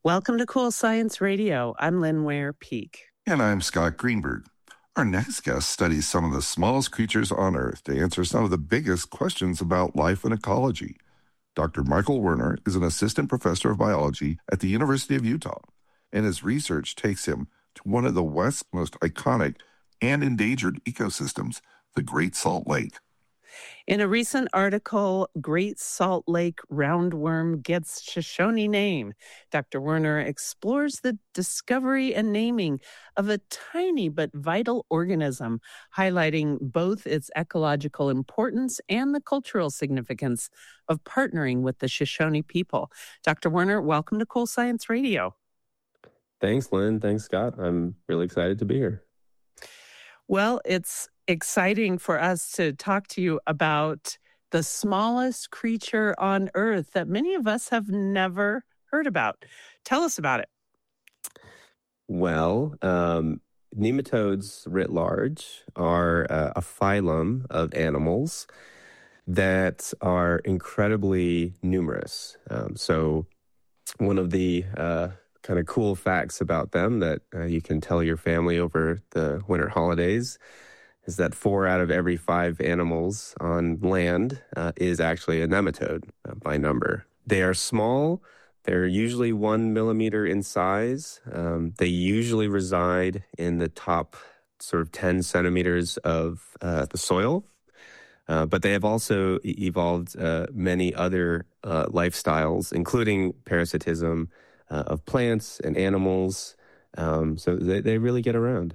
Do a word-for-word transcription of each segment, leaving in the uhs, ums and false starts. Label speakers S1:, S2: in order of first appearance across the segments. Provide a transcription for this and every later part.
S1: Welcome to Cool Science Radio. I'm Lynn Ware Peak.
S2: And I'm Scott Greenberg. Our next guest studies some of the smallest creatures on Earth to answer some of the biggest questions about life and ecology. Doctor Michael Werner is an assistant professor of biology at the University of Utah, and his research takes him to one of the West's most iconic and endangered ecosystems, the Great Salt Lake.
S1: In a recent article, Great Salt Lake roundworm gets Shoshone name. Doctor Werner explores the discovery and naming of a tiny but vital organism, highlighting both its ecological importance and the cultural significance of partnering with the Shoshone people. Doctor Werner, welcome to Cool Science Radio.
S3: Thanks, Lynn. Thanks, Scott. I'm really excited to be here.
S1: Well, it's exciting for us to talk to you about the smallest creature on Earth that many of us have never heard about. Tell us about it.
S3: Well, um, nematodes writ large are uh, a phylum of animals that are incredibly numerous. Um, so one of the uh, kind of cool facts about them that uh, you can tell your family over the winter holidays is that four out of every five animals on land uh, is actually a nematode uh, by number. They are small. They're usually one millimeter in size. Um, they usually reside in the top sort of ten centimeters of uh, the soil. Uh, but they have also e- evolved uh, many other uh, lifestyles, including parasitism uh, of plants and animals. Um, so they, they really get around.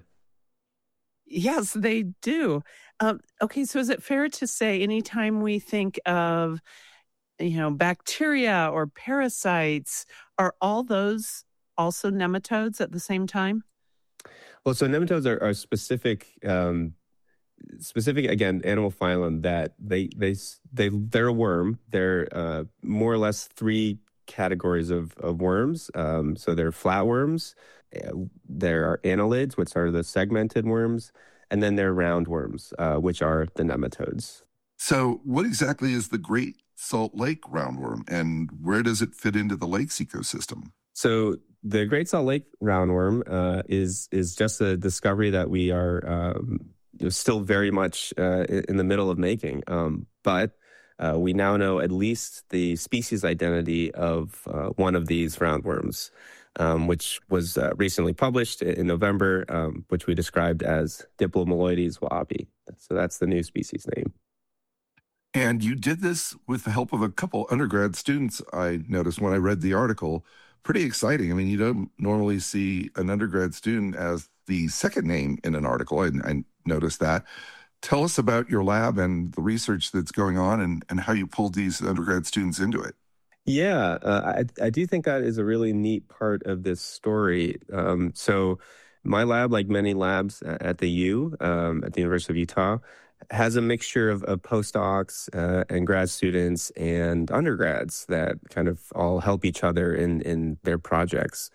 S1: Yes, they do. Um, okay, so is it fair to say anytime we think of, you know, bacteria or parasites, are all those also nematodes at the same time?
S3: Well, so nematodes are, are specific, um, specific again, animal phylum that they they they they're a worm. They're uh, more or less three categories of of worms. Um, so they're flatworms. There are annelids, which are the segmented worms, and then there are roundworms, uh, which are the nematodes.
S2: So what exactly is the Great Salt Lake roundworm, and where does it fit into the lake's ecosystem?
S3: So the Great Salt Lake roundworm uh, is is just a discovery that we are um, still very much uh, in the middle of making. Um, but uh, we now know at least the species identity of uh, one of these roundworms. Um, which was uh, recently published in November, um, which we described as Diplomaloides waabi. So that's the new species name.
S2: And you did this with the help of a couple undergrad students, I noticed when I read the article. Pretty exciting. I mean, you don't normally see an undergrad student as the second name in an article. I, I noticed that. Tell us about your lab and the research that's going on and, and how you pulled these undergrad students into it.
S3: Yeah, uh, I, I do think that is a really neat part of this story. Um, so my lab, like many labs at the U, um, at the University of Utah, has a mixture of, of postdocs uh, and grad students and undergrads that kind of all help each other in, in their projects.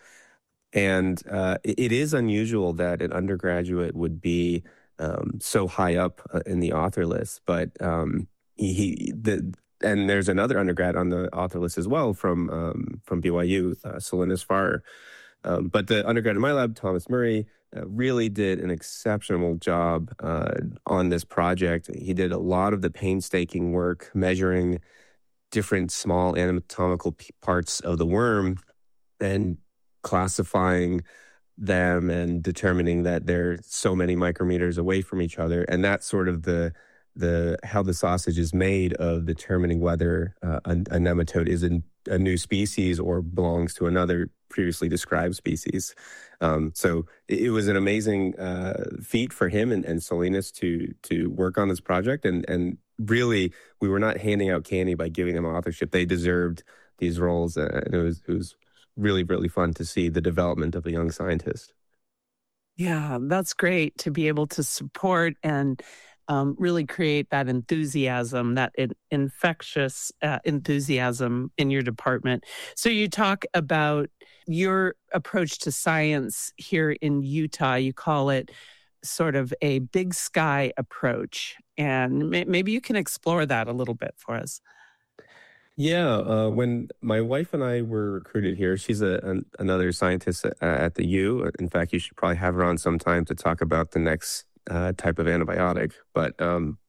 S3: And uh, it is unusual that an undergraduate would be um, so high up in the author list, but um, he the And there's another undergrad on the author list as well from um, from B Y U, uh, Salinas Farr. Um, but the undergrad in my lab, Thomas Murray, uh, really did an exceptional job uh, on this project. He did a lot of the painstaking work measuring different small anatomical p- parts of the worm and classifying them and determining that they're so many micrometers away from each other. And that's sort of the the how the sausage is made of determining whether uh, a, a nematode is in a new species or belongs to another previously described species. Um, so it, it was an amazing uh, feat for him and, and Salinas to to work on this project. And, and really, we were not handing out candy by giving them authorship. They deserved these roles. Uh, and it was, it was really, really fun to see the development of a young scientist.
S1: Yeah, that's great to be able to support and Um, really create that enthusiasm, that in, infectious uh, enthusiasm in your department. So you talk about your approach to science here in Utah. You call it sort of a big sky approach. And may, maybe you can explore that a little bit for us.
S3: Yeah, uh, when my wife and I were recruited here, she's a, an, another scientist at, at the U. In fact, you should probably have her on sometime to talk about the next uh, type of antibiotic. But um,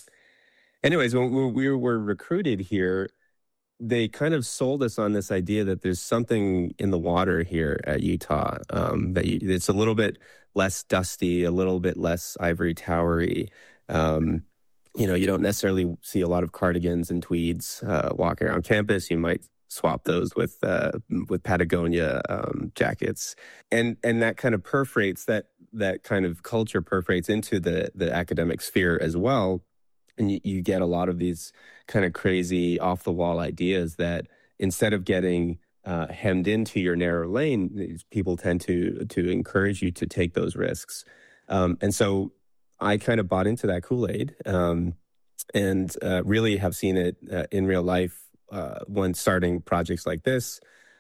S3: anyways, when we were recruited here, they kind of sold us on this idea that there's something in the water here at Utah, um, that you, it's a little bit less dusty, a little bit less ivory towery. Um, you know, you don't necessarily see a lot of cardigans and tweeds uh, walking around campus. You might swap those with uh, with Patagonia um, jackets, and and that kind of perforates that that kind of culture perforates into the the academic sphere as well. And you, you get a lot of these kind of crazy off the wall ideas that instead of getting uh, hemmed into your narrow lane, these people tend to to encourage you to take those risks. Um, and so I kind of bought into that Kool-Aid um, and uh, really have seen it uh, in real life uh, when starting projects like this,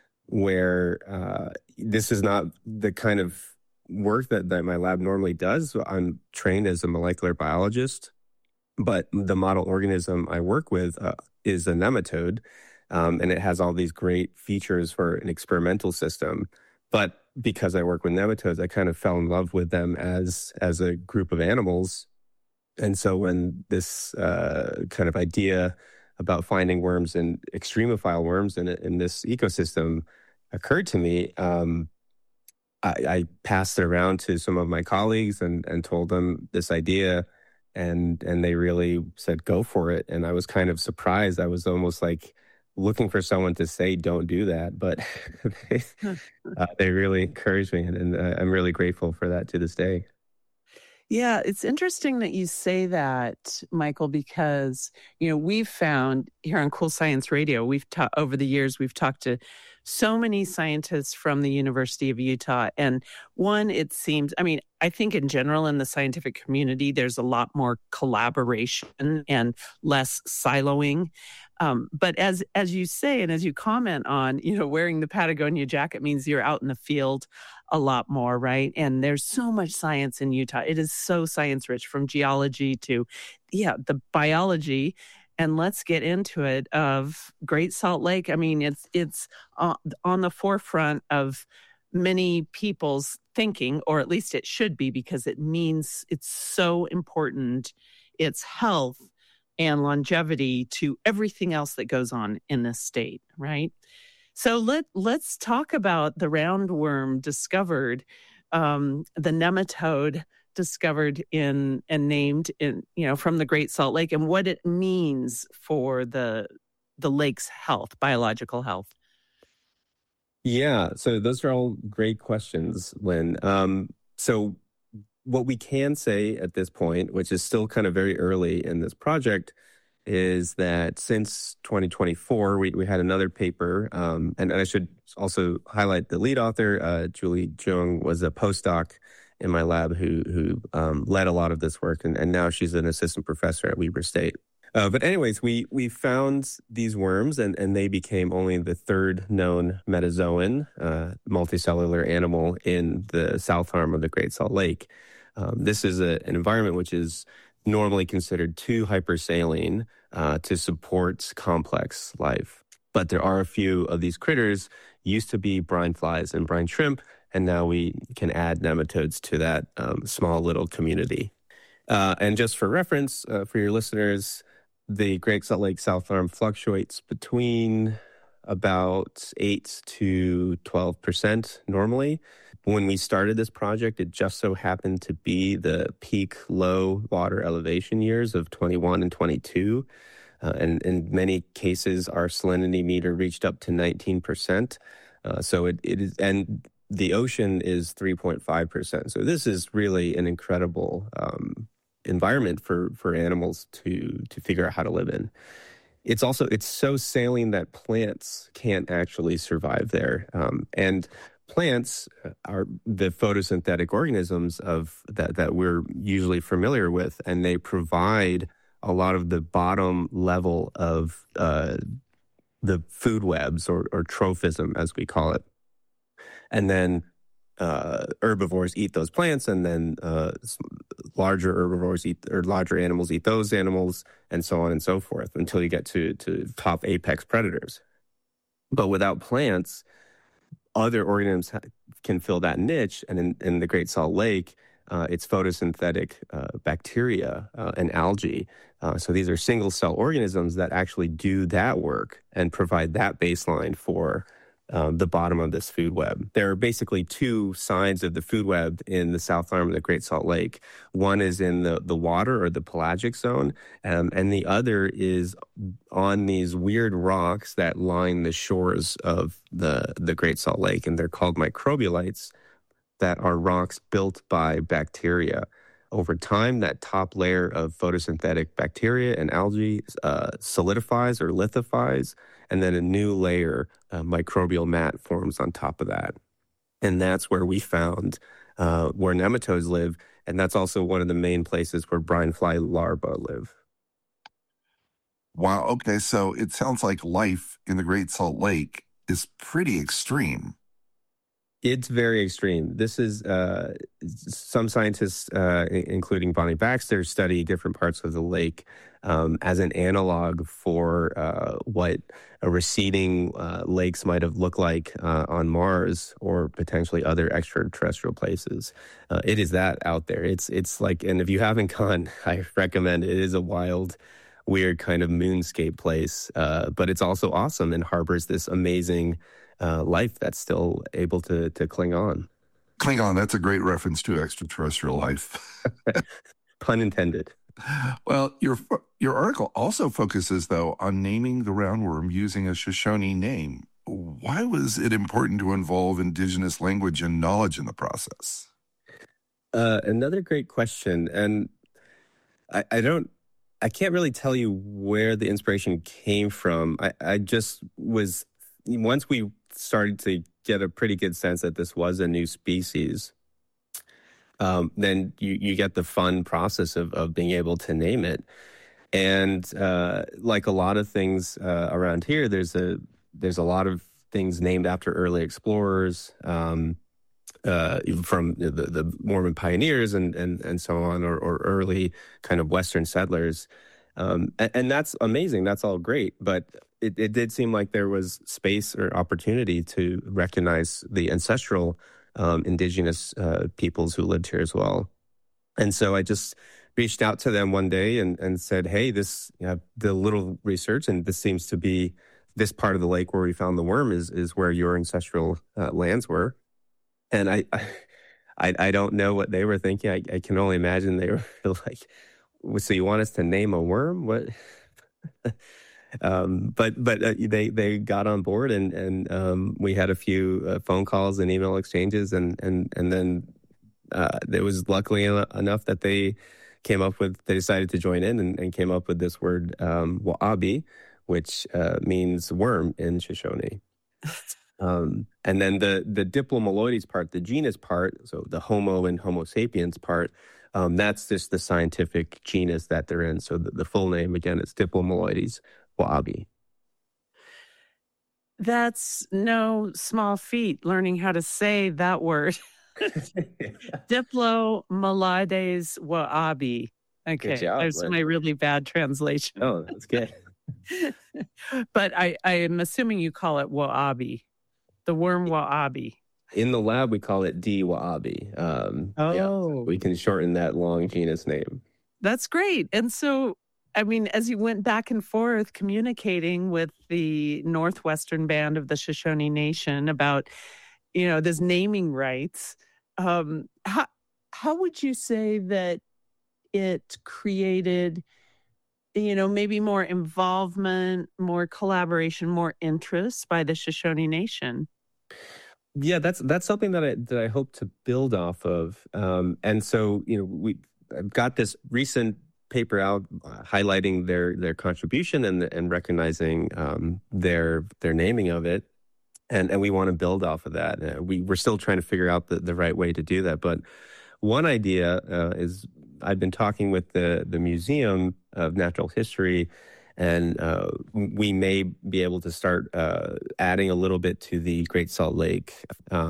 S3: where uh, this is not the kind of work that, that my lab normally does. I'm trained as a molecular biologist, but the model organism I work with uh, is a nematode, um, and it has all these great features for an experimental system. But because I work with nematodes, I kind of fell in love with them as as a group of animals. And so when this uh, kind of idea about finding worms and extremophile worms in, in this ecosystem occurred to me, um, I, I passed it around to some of my colleagues and, and told them this idea. And and they really said, go for it. And I was kind of surprised. I was almost like looking for someone to say, don't do that. But they, uh, they really encouraged me. And, and uh, I'm really grateful for that to this day.
S1: Yeah, it's interesting that you say that, Michael, because, you know, we've found here on Cool Science Radio, we've ta- over the years, we've talked to so many scientists from the University of Utah. And one, it seems, I mean, I think in general in the scientific community, there's a lot more collaboration and less siloing. Um, but as as you say, and as you comment on, you know, wearing the Patagonia jacket means you're out in the field a lot more, right? And there's so much science in Utah. It is so science rich, from geology to, yeah, the biology. And let's get into it, of Great Salt Lake. I mean, it's it's uh, on the forefront of many people's thinking, or at least it should be, because it means it's so important. It's health and longevity to everything else that goes on in this state, right? So let, let's talk about the roundworm discovered, um, the nematode discovered in and named in, you know, from the Great Salt Lake, and what it means for the the lake's health, biological health.
S3: Yeah, so those are all great questions, Lynn. Um, so what we can say at this point, which is still kind of very early in this project, is that since twenty twenty-four, we, we had another paper, um, and, and I should also highlight the lead author, uh, Julie Jung, was a postdoc in my lab who who um, led a lot of this work, and, and now she's an assistant professor at Weber State. Uh, but anyways, we we found these worms, and, and they became only the third known metazoan uh, multicellular animal in the south arm of the Great Salt Lake. Um, this is a, an environment which is normally considered too hypersaline uh, to support complex life. But there are a few of these critters, used to be brine flies and brine shrimp, and now we can add nematodes to that um, small little community. Uh, and just for reference, uh, for your listeners, the Great Salt Lake South Arm fluctuates between about eight to twelve percent normally. When we started this project, it just so happened to be the peak low water elevation years of twenty-one and twenty-two. Uh, and in many cases, our salinity meter reached up to nineteen percent. Uh, so it, it is, and the ocean is three point five percent. So this is really an incredible um, environment for, for animals to, to figure out how to live in. It's also, it's so saline that plants can't actually survive there. Um, and plants are the photosynthetic organisms of that, that we're usually familiar with, and they provide a lot of the bottom level of uh, the food webs, or, or trophism, as we call it. And then uh, herbivores eat those plants, and then uh, larger herbivores eat, or larger animals eat those animals, and so on and so forth, until you get to, to top apex predators. But without plants, other organisms can fill that niche, and in, in the Great Salt Lake, uh, it's photosynthetic uh, bacteria uh, and algae. Uh, so these are single-cell organisms that actually do that work and provide that baseline for um, the bottom of this food web. There are basically two sides of the food web in the south arm of the Great Salt Lake. One is in the, the water or the pelagic zone, um, and the other is on these weird rocks that line the shores of the, the Great Salt Lake, and they're called microbialites, that are rocks built by bacteria. Over time, that top layer of photosynthetic bacteria and algae uh, solidifies or lithifies, and then a new layer, uh, microbial mat, forms on top of that. And that's where we found uh, where nematodes live, and that's also one of the main places where brine fly larvae live.
S2: Wow, okay, so it sounds like life in the Great Salt Lake is pretty extreme.
S3: It's very extreme. This is, uh, some scientists, uh, including Bonnie Baxter, study different parts of the lake um, as an analog for uh, what a receding uh, lakes might have looked like uh, on Mars or potentially other extraterrestrial places. Uh, it is that out there. It's it's like, and if you haven't gone, I recommend it. It is a wild, weird kind of moonscape place, uh, but it's also awesome and harbors this amazing Uh, life that's still able to to cling on.
S2: Cling on, that's a great reference to extraterrestrial life.
S3: Pun intended.
S2: Well, your your article also focuses, though, on naming the roundworm using a Shoshone name. Why was it important to involve indigenous language and knowledge in the process?
S3: Uh, another great question. And I, I don't, I can't really tell you where the inspiration came from. I, I just was, once we started to get a pretty good sense that this was a new species, um, then you, you get the fun process of, of being able to name it. And uh, like a lot of things uh, around here, there's a there's a lot of things named after early explorers, um, uh, from the, the Mormon pioneers and and and so on, or, or early kind of Western settlers. Um, and, and that's amazing. That's all great. But it, it did seem like there was space or opportunity to recognize the ancestral um, indigenous uh, peoples who lived here as well. And so I just reached out to them one day and, and said, hey, this, you know, the little research, and this seems to be this part of the lake where we found the worm is, is where your ancestral uh, lands were. And I, I, I don't know what they were thinking. I, I can only imagine they were like, so you want us to name a worm? What? um, but but uh, they they got on board, and and um, we had a few uh, phone calls and email exchanges, and and and then uh, it was luckily enough that they came up with they decided to join in and, and came up with this word um, wa'abi, which uh, means worm in Shoshone. Um, and then the the Diplomaloides part, the genus part, so the Homo and Homo sapiens part. Um, that's just the scientific genus that they're in. So the, the full name, again, is Diplomaloides wa'abi.
S1: That's no small feat, learning how to say that word. Diplomaloides wa'abi. Okay,
S3: job,
S1: that's
S3: Lynn.
S1: my really bad translation.
S3: Oh, that's good.
S1: But I, I am assuming you call it wa'abi, the worm wa'abi.
S3: In the lab, we call it D. wa'abi. Um,
S1: Oh.
S3: yeah, so we can shorten that long genus name.
S1: That's great. And so, I mean, as you went back and forth communicating with the Northwestern Band of the Shoshone Nation about, you know, this naming rights, um, how, how would you say that it created, you know, maybe more involvement, more collaboration, more interest by the Shoshone Nation?
S3: Yeah, that's that's something that I that I hope to build off of. Um, and so, you know, we I've got this recent paper out uh, highlighting their their contribution and and recognizing um, their their naming of it, and and we want to build off of that. Uh, we we're still trying to figure out the, the right way to do that. But one idea uh, is I've been talking with the the Museum of Natural History. And uh, we may be able to start uh, adding a little bit to the Great Salt Lake um,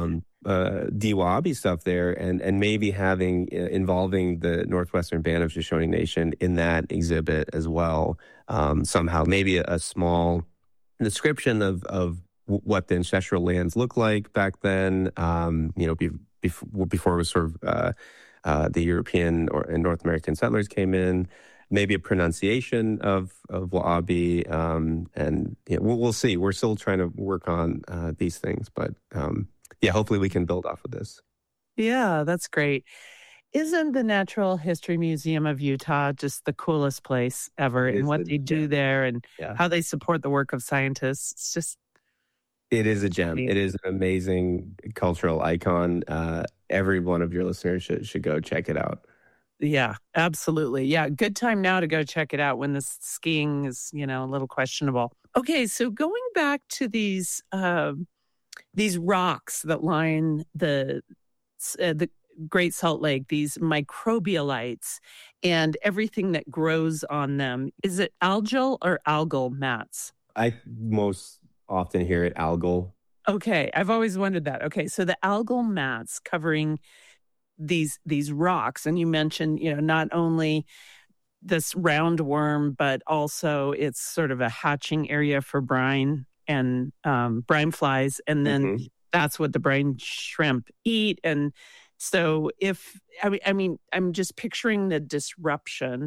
S3: uh, D W A B stuff there, and and maybe having uh, involving the Northwestern Band of Shoshone Nation in that exhibit as well. Um, somehow, maybe a, a small description of of what the ancestral lands looked like back then. Um, you know, be, before before it was sort of uh, uh, the European or and North American settlers came in. Maybe a pronunciation of of Wa'abi, um, and yeah, we'll, we'll see. We're still trying to work on uh, these things, but. Um, Yeah, hopefully we can build off of this.
S1: Yeah, that's great. Isn't the Natural History Museum of Utah just the coolest place ever? And what a, they do yeah. there and yeah. how they support the work of scientists? It's just...
S3: It is a gem. It is an amazing cultural icon. Uh, every one of your listeners should, should go check it out.
S1: Yeah, absolutely. Yeah, good time now to go check it out when the skiing is, you know, a little questionable. Okay, so going back to these... Uh, These rocks that line the uh, the Great Salt Lake, these microbialites and everything that grows on them. Is it algal or algal mats?
S3: I most often hear it algal.
S1: Okay, I've always wondered that. Okay, so the algal mats covering these these rocks, and you mentioned, you know, not only this roundworm, but also it's sort of a hatching area for brine and um, brine flies, and then mm-hmm. that's what the brine shrimp eat. And so if, I mean, I mean, I'm just picturing the disruption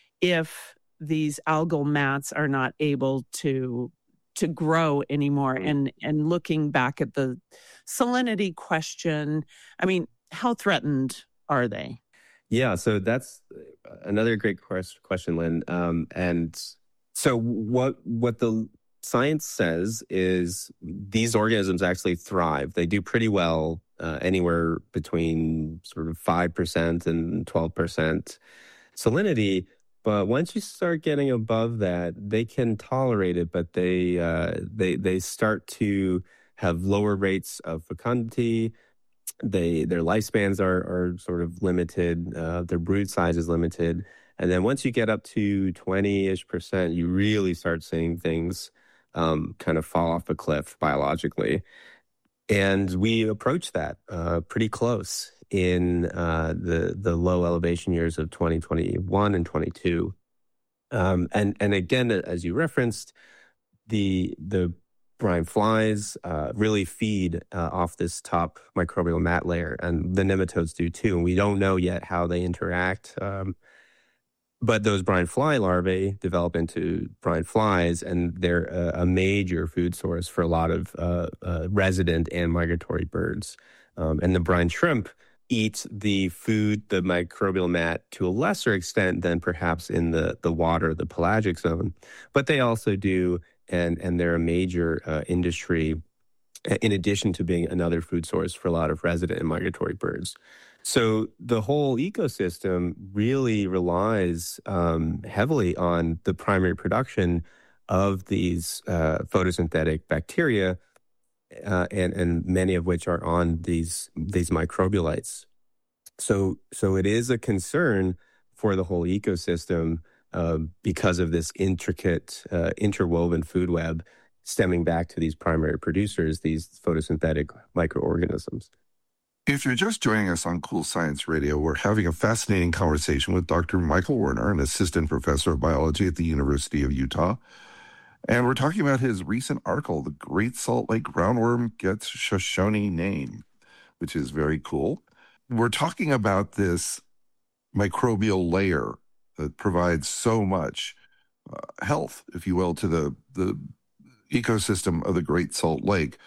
S1: if these algal mats are not able to to grow anymore. Mm-hmm. And, and looking back at the salinity question, I mean, how threatened are they?
S3: Yeah, so that's another great question, Lynn. Um, and so what what the science says is these organisms actually thrive. They do pretty well uh, anywhere between sort of five percent and twelve percent salinity. But once you start getting above that, they can tolerate it, but they uh, they they start to have lower rates of fecundity. They their lifespans are are sort of limited. Uh, their brood size is limited. And then once you get up to twenty-ish percent, you really start seeing things Um, kind of fall off a cliff biologically. And we approach that uh, pretty close in uh, the the low elevation years of twenty twenty-one and twenty-two. Um, and and again, as you referenced, the the brine flies uh, really feed uh, off this top microbial mat layer, and the nematodes do too. And we don't know yet how they interact. Um, But those brine fly larvae develop into brine flies, and they're a, a major food source for a lot of uh, uh, resident and migratory birds. Um, and the brine shrimp eat the food, the microbial mat, to a lesser extent than perhaps in the, the water, the pelagic zone. But they also do, and, and they're a major uh, industry in addition to being another food source for a lot of resident and migratory birds. So the whole ecosystem really relies um, heavily on the primary production of these uh, photosynthetic bacteria, uh, and and many of which are on these these microbialites. So so it is a concern for the whole ecosystem uh, because of this intricate, uh, interwoven food web stemming back to these primary producers, these photosynthetic microorganisms.
S2: If you're just joining us on Cool Science Radio, we're having a fascinating conversation with Doctor Michael Werner, an assistant professor of biology at the University of Utah. And we're talking about his recent article, The Great Salt Lake Roundworm Gets Shoshone Name, which is very cool. We're talking about this microbial layer that provides so much uh, health, if you will, to the, the ecosystem of the Great Salt Lake.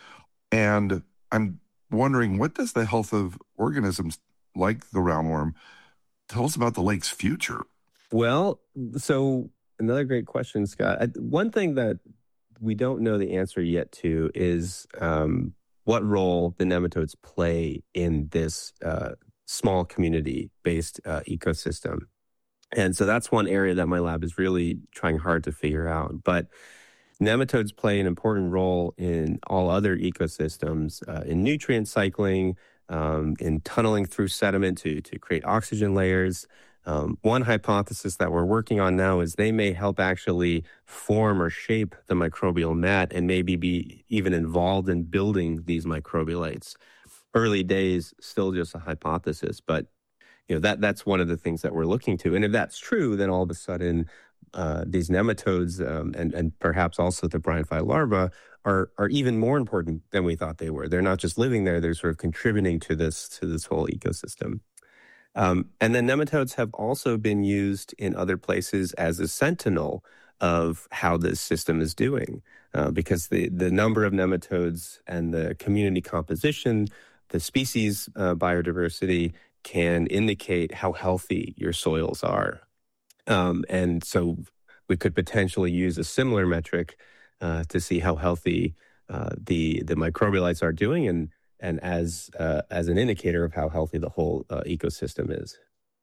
S2: And I'm wondering, what does the health of organisms like the roundworm tell us about the lake's future?
S3: Well, so another great question, Scott. I, one thing that we don't know the answer yet to is um, what role the nematodes play in this uh, small community-based uh, ecosystem. And so that's one area that my lab is really trying hard to figure out. But nematodes play an important role in all other ecosystems, uh, in nutrient cycling, um, in tunneling through sediment to, to create oxygen layers. Um, one hypothesis that we're working on now is they may help actually form or shape the microbial mat and maybe be even involved in building these microbialites. early days, still just a hypothesis, but you know that that's one of the things that we're looking to. And if that's true, then all of a sudden, uh, these nematodes um, and and perhaps also the brine fly larvae are are even more important than we thought they were. They're not just living there; they're sort of contributing to this to this whole ecosystem. Um, and then nematodes have also been used in other places as a sentinel of how this system is doing, uh, because the the number of nematodes and the community composition, the species uh, biodiversity can indicate how healthy your soils are. Um, and so we could potentially use a similar metric uh, to see how healthy uh, the the microbialites are doing, and and as uh, as an indicator of how healthy the whole uh, ecosystem is.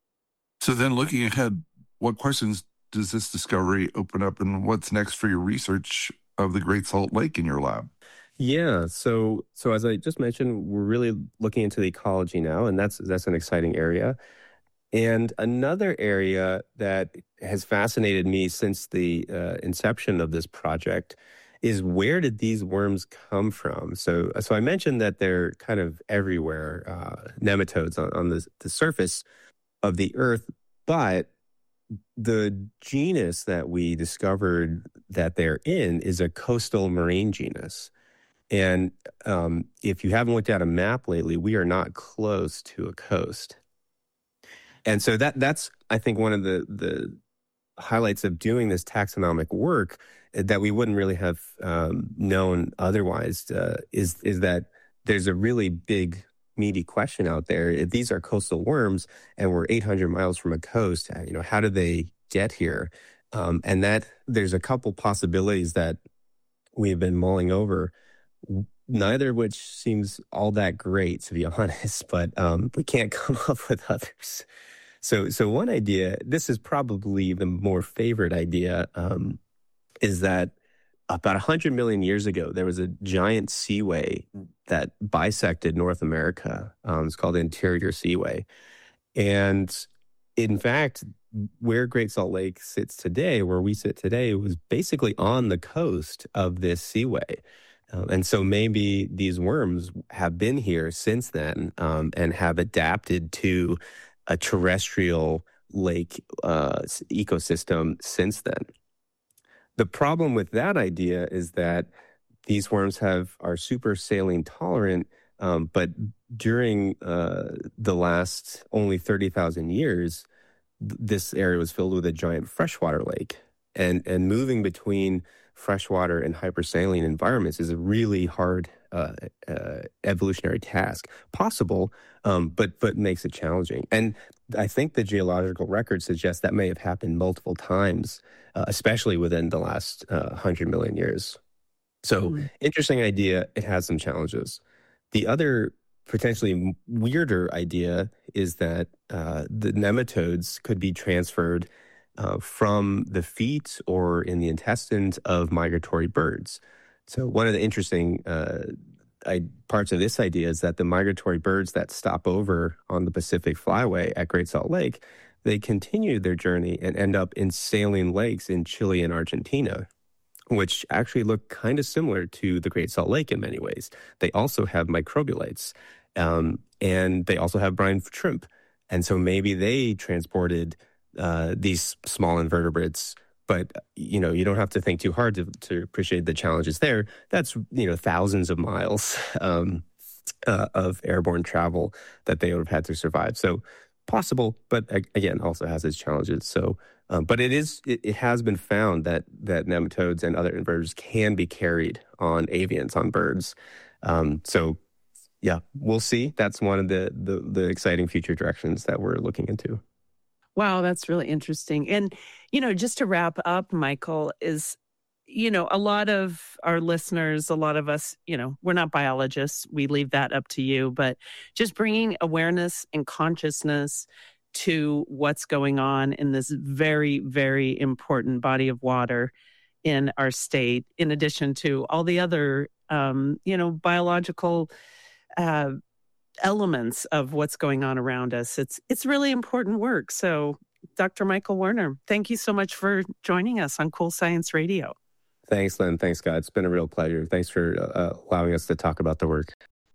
S2: So then looking ahead, what questions does this discovery open up, and what's next for your research of the Great Salt Lake in your lab?
S3: Yeah, so so as I just mentioned, we're really looking into the ecology now, and that's that's an exciting area. And another area that has fascinated me since the uh, inception of this project is, where did these worms come from? So so I mentioned that they're kind of everywhere, uh, nematodes on, on the, the surface of the earth, but the genus that we discovered that they're in is a coastal marine genus. And um, if you haven't looked at a map lately, we are not close to a coast. And so that that's, I think, one of the, the highlights of doing this taxonomic work that we wouldn't really have um, known otherwise uh, is, is that there's a really big, meaty question out there. If these are coastal worms and we're eight hundred miles from a coast, you know, how do they get here? Um, and that there's a couple possibilities that we've been mulling over, neither of which seems all that great, to be honest, but um, we can't come up with others. So, so one idea, this is probably the more favorite idea, um, is that about one hundred million years ago, there was a giant seaway that bisected North America. Um, it's called the Interior Seaway. And in fact, where Great Salt Lake sits today, where we sit today, was basically on the coast of this seaway. Um, and so maybe these worms have been here since then um, and have adapted to a terrestrial lake uh, ecosystem since then. The problem with that idea is that these worms have are super saline tolerant, um, but during uh, the last only thirty thousand years, th- this area was filled with a giant freshwater lake. And, and moving between freshwater and hypersaline environments is a really hard uh, uh, evolutionary task. Possible, um, but but makes it challenging. And I think the geological record suggests that may have happened multiple times, uh, especially within the last uh, one hundred million years. So mm. interesting idea. It has some challenges. The other potentially weirder idea is that uh, the nematodes could be transferred Uh, from the feet or in the intestines of migratory birds. So one of the interesting uh, I, parts of this idea is that the migratory birds that stop over on the Pacific Flyway at Great Salt Lake, they continue their journey and end up in saline lakes in Chile and Argentina, which actually look kind of similar to the Great Salt Lake in many ways. They also have microbialites, um, and they also have brine shrimp. And so maybe they transported Uh, these small invertebrates, but you know you don't have to think too hard to, to appreciate the challenges there. That's you know thousands of miles um, uh, of airborne travel that they would have had to survive. So possible, but again, also has its challenges. So, um, but it is it, it has been found that that nematodes and other invertebrates can be carried on avians, on birds. Um, so yeah, we'll see. That's one of the, the the exciting future directions that we're looking into.
S1: Wow, that's really interesting. And, you know, just to wrap up, Michael, is, you know, a lot of our listeners, a lot of us, you know, we're not biologists. We leave that up to you. But just bringing awareness and consciousness to what's going on in this very, very important body of water in our state, in addition to all the other, um, you know, biological uh elements of what's going on around us. It's it's really important work. So, Doctor Michael Werner, thank you so much for joining us on Cool Science Radio.
S3: Thanks, Lynn. Thanks, Scott. It's been a real pleasure. Thanks for uh, allowing us to talk about the work.